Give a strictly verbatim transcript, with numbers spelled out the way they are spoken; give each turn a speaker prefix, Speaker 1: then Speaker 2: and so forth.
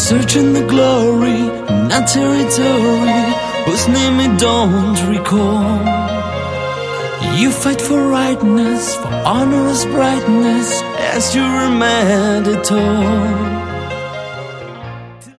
Speaker 1: searching the glory, not territory, whose name I don't recall. You fight for rightness, for honor's brightness, as you remained it all.